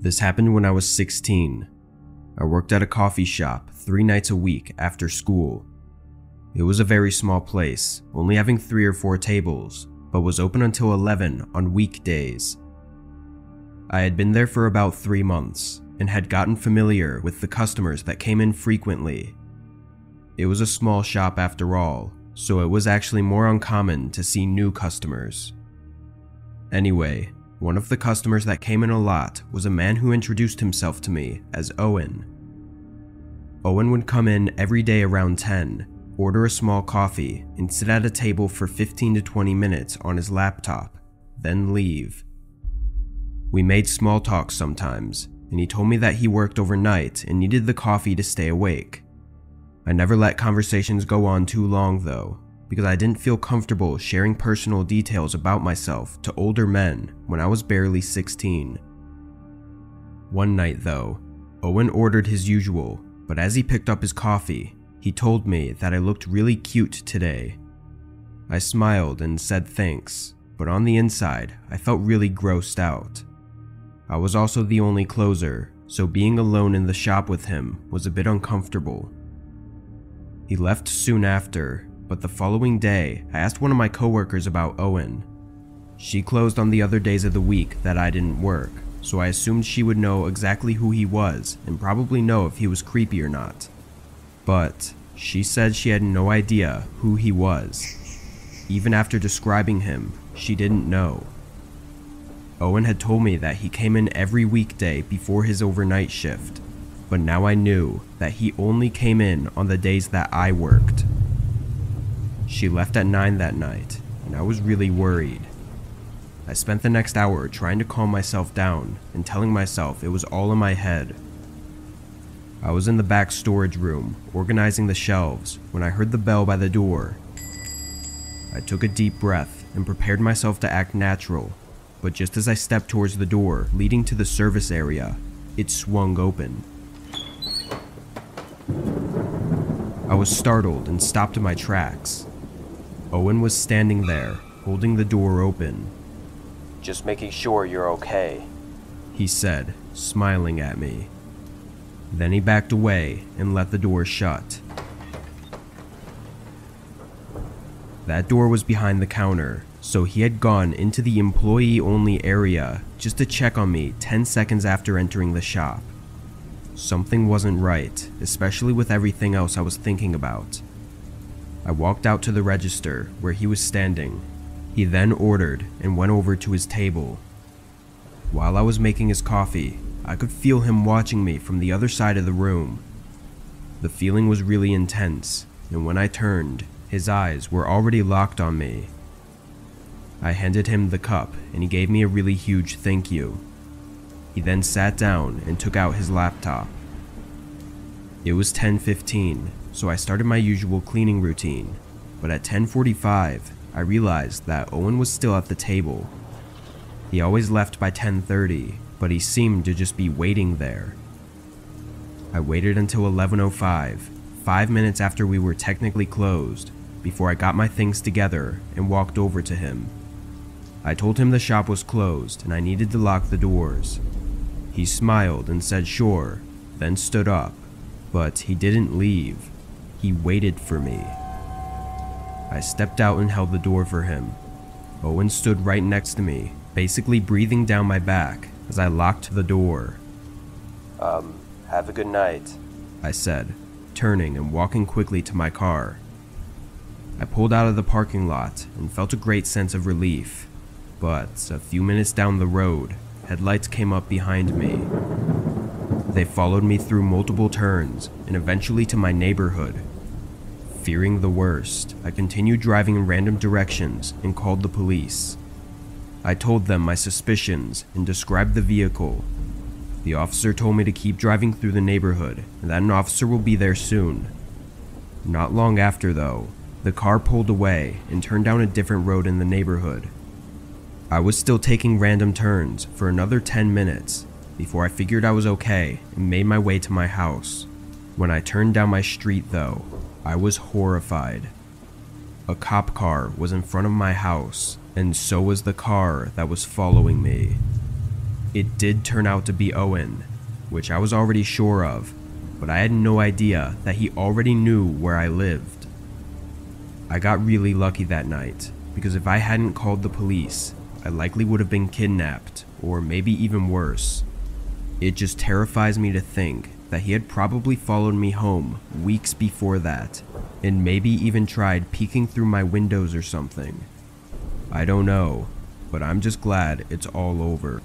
This happened when I was 16. I worked at a coffee shop 3 nights a week after school. It was a very small place, only having 3 or 4 tables, but was open until 11 on weekdays. I had been there for about 3 months and had gotten familiar with the customers that came in frequently. It was a small shop after all, so it was actually more uncommon to see new customers. Anyway, one of the customers that came in a lot was a man who introduced himself to me as Owen. Owen would come in every day around 10, order a small coffee, and sit at a table for 15 to 20 minutes on his laptop, then leave. We made small talk sometimes, and he told me that he worked overnight and needed the coffee to stay awake. I never let conversations go on too long though, because I didn't feel comfortable sharing personal details about myself to older men when I was barely 16. One night though, Owen ordered his usual, but as he picked up his coffee, he told me that I looked really cute today. I smiled and said thanks, but on the inside, I felt really grossed out. I was also the only closer, so being alone in the shop with him was a bit uncomfortable. He left soon after, but the following day, I asked one of my coworkers about Owen. She closed on the other days of the week that I didn't work, so I assumed she would know exactly who he was and probably know if he was creepy or not. But she said she had no idea who he was. Even after describing him, she didn't know. Owen had told me that he came in every weekday before his overnight shift, but now I knew that he only came in on the days that I worked. She left at 9 that night, and I was really worried. I spent the next hour trying to calm myself down and telling myself it was all in my head. I was in the back storage room, organizing the shelves, when I heard the bell by the door. I took a deep breath and prepared myself to act natural, but just as I stepped towards the door leading to the service area, it swung open. I was startled and stopped in my tracks. Owen was standing there, holding the door open. "Just making sure you're okay," he said, smiling at me. Then he backed away and let the door shut. That door was behind the counter, so he had gone into the employee-only area just to check on me 10 seconds after entering the shop. Something wasn't right, especially with everything else I was thinking about. I walked out to the register where he was standing. He then ordered and went over to his table. While I was making his coffee, I could feel him watching me from the other side of the room. The feeling was really intense, and when I turned, his eyes were already locked on me. I handed him the cup, and he gave me a really huge thank you. He then sat down and took out his laptop. It was 10:15, so I started my usual cleaning routine, but at 10:45, I realized that Owen was still at the table. He always left by 10:30, but he seemed to just be waiting there. I waited until 11:05, 5 minutes after we were technically closed, before I got my things together and walked over to him. I told him the shop was closed and I needed to lock the doors. He smiled and said sure, then stood up, but he didn't leave. He waited for me. I stepped out and held the door for him. Owen stood right next to me, basically breathing down my back as I locked the door. Have a good night," I said, turning and walking quickly to my car. I pulled out of the parking lot and felt a great sense of relief, but a few minutes down the road, headlights came up behind me. They followed me through multiple turns and eventually to my neighborhood. Fearing the worst, I continued driving in random directions and called the police. I told them my suspicions and described the vehicle. The officer told me to keep driving through the neighborhood and that an officer will be there soon. Not long after though, the car pulled away and turned down a different road in the neighborhood. I was still taking random turns for another 10 minutes before I figured I was okay and made my way to my house. When I turned down my street though, I was horrified. A cop car was in front of my house, and so was the car that was following me. It did turn out to be Owen, which I was already sure of, but I had no idea that he already knew where I lived. I got really lucky that night, because if I hadn't called the police, I likely would have been kidnapped, or maybe even worse. It just terrifies me to think that he had probably followed me home weeks before that, and maybe even tried peeking through my windows or something. I don't know, but I'm just glad it's all over.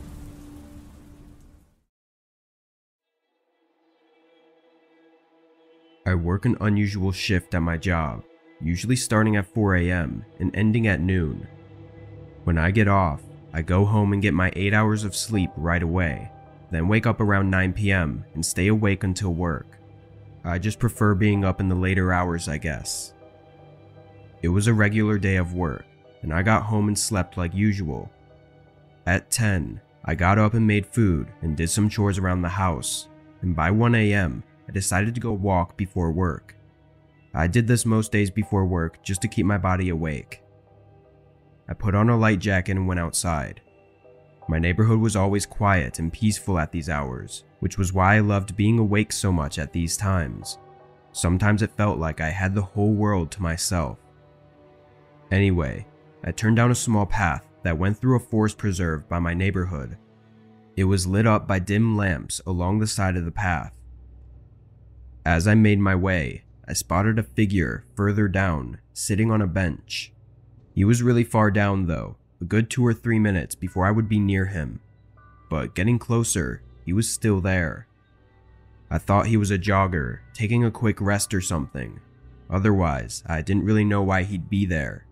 I work an unusual shift at my job, usually starting at 4 a.m. and ending at noon. When I get off, I go home and get my 8 hours of sleep right away, then wake up around 9 p.m. and stay awake until work. I just prefer being up in the later hours, I guess. It was a regular day of work, and I got home and slept like usual. At 10, I got up and made food and did some chores around the house, and by 1 a.m., I decided to go walk before work. I did this most days before work just to keep my body awake. I put on a light jacket and went outside. My neighborhood was always quiet and peaceful at these hours, which was why I loved being awake so much at these times. Sometimes it felt like I had the whole world to myself. Anyway, I turned down a small path that went through a forest preserve by my neighborhood. It was lit up by dim lamps along the side of the path. As I made my way, I spotted a figure further down, sitting on a bench. He was really far down though, a good 2 or 3 minutes before I would be near him. But getting closer, he was still there. I thought he was a jogger, taking a quick rest or something. Otherwise, I didn't really know why he'd be there.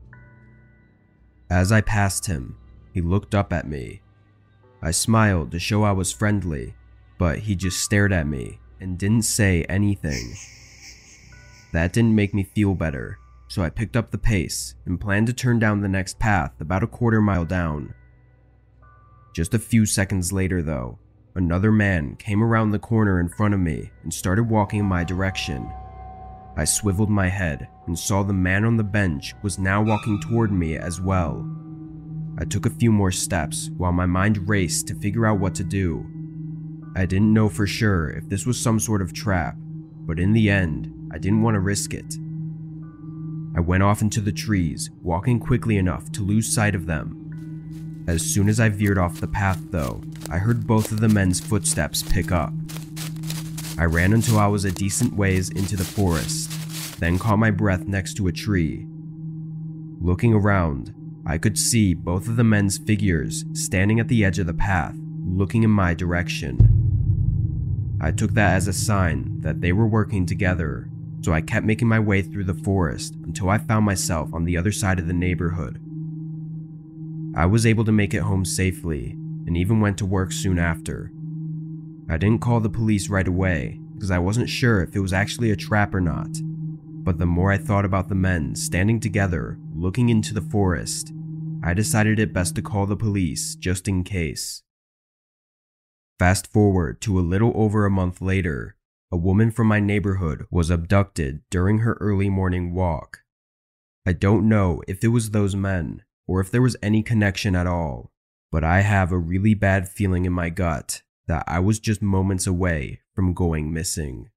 As I passed him, he looked up at me. I smiled to show I was friendly, but he just stared at me and didn't say anything. That didn't make me feel better, so I picked up the pace and planned to turn down the next path about a quarter mile down. Just a few seconds later though, another man came around the corner in front of me and started walking in my direction. I swiveled my head and saw the man on the bench was now walking toward me as well. I took a few more steps while my mind raced to figure out what to do. I didn't know for sure if this was some sort of trap, but in the end, I didn't want to risk it. I went off into the trees, walking quickly enough to lose sight of them. As soon as I veered off the path though, I heard both of the men's footsteps pick up. I ran until I was a decent ways into the forest, then caught my breath next to a tree. Looking around, I could see both of the men's figures standing at the edge of the path, looking in my direction. I took that as a sign that they were working together, so I kept making my way through the forest until I found myself on the other side of the neighborhood. I was able to make it home safely, and even went to work soon after. I didn't call the police right away, because I wasn't sure if it was actually a trap or not, but the more I thought about the men standing together, looking into the forest, I decided it best to call the police just in case. Fast forward to a little over a month later, a woman from my neighborhood was abducted during her early morning walk. I don't know if it was those men, or if there was any connection at all, but I have a really bad feeling in my gut that I was just moments away from going missing.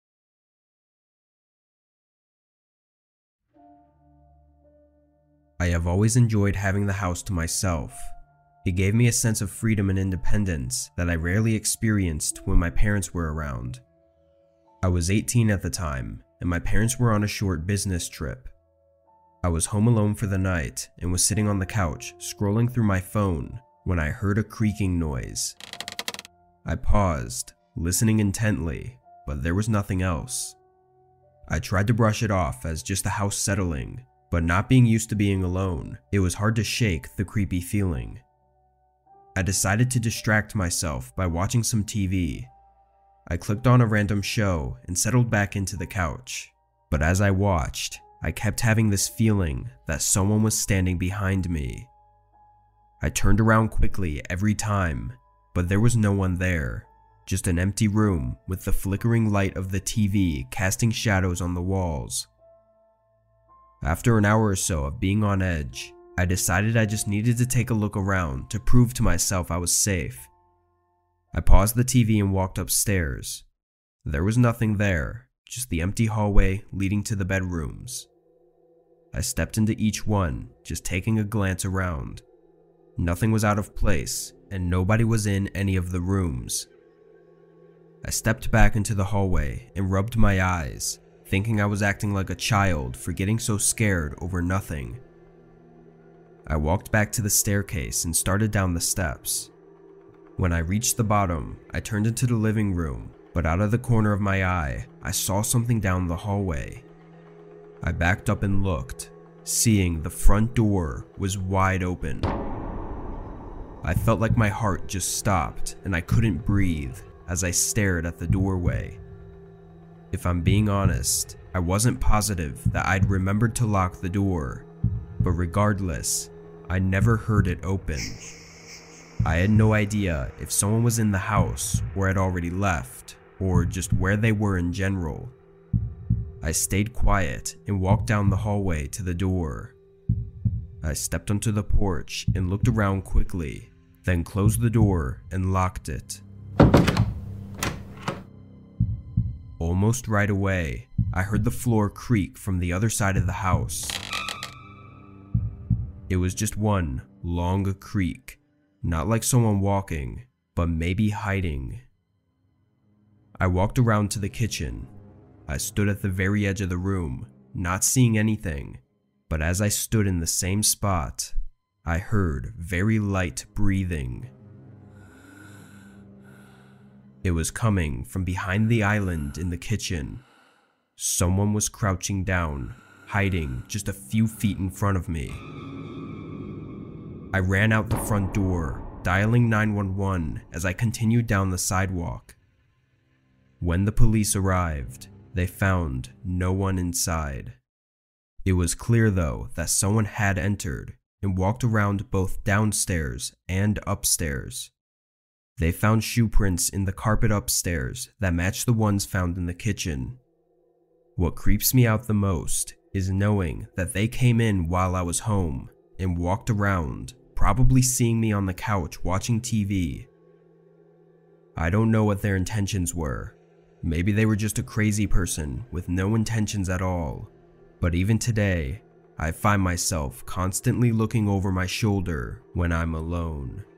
I have always enjoyed having the house to myself. It gave me a sense of freedom and independence that I rarely experienced when my parents were around. I was 18 at the time, and my parents were on a short business trip. I was home alone for the night and was sitting on the couch scrolling through my phone when I heard a creaking noise. I paused, listening intently, but there was nothing else. I tried to brush it off as just the house settling, but not being used to being alone, it was hard to shake the creepy feeling. I decided to distract myself by watching some TV. I clicked on a random show and settled back into the couch, but as I watched, I kept having this feeling that someone was standing behind me. I turned around quickly every time, but there was no one there, just an empty room with the flickering light of the TV casting shadows on the walls. After an hour or so of being on edge, I decided I just needed to take a look around to prove to myself I was safe. I paused the TV and walked upstairs. There was nothing there, just the empty hallway leading to the bedrooms. I stepped into each one, just taking a glance around. Nothing was out of place, and nobody was in any of the rooms. I stepped back into the hallway and rubbed my eyes, thinking I was acting like a child for getting so scared over nothing. I walked back to the staircase and started down the steps. When I reached the bottom, I turned into the living room, but out of the corner of my eye, I saw something down the hallway. I backed up and looked, seeing the front door was wide open. I felt like my heart just stopped and I couldn't breathe as I stared at the doorway. If I'm being honest, I wasn't positive that I'd remembered to lock the door, but regardless, I never heard it open. I had no idea if someone was in the house or had already left, or just where they were in general. I stayed quiet and walked down the hallway to the door. I stepped onto the porch and looked around quickly, then closed the door and locked it. Almost right away, I heard the floor creak from the other side of the house. It was just one long creak, not like someone walking, but maybe hiding. I walked around to the kitchen. I stood at the very edge of the room, not seeing anything, but as I stood in the same spot, I heard very light breathing. It was coming from behind the island in the kitchen. Someone was crouching down, hiding just a few feet in front of me. I ran out the front door, dialing 911 as I continued down the sidewalk. When the police arrived, they found no one inside. It was clear though that someone had entered and walked around both downstairs and upstairs. They found shoe prints in the carpet upstairs that matched the ones found in the kitchen. What creeps me out the most is knowing that they came in while I was home and walked around, probably seeing me on the couch watching TV. I don't know what their intentions were. Maybe they were just a crazy person with no intentions at all. But even today, I find myself constantly looking over my shoulder when I'm alone.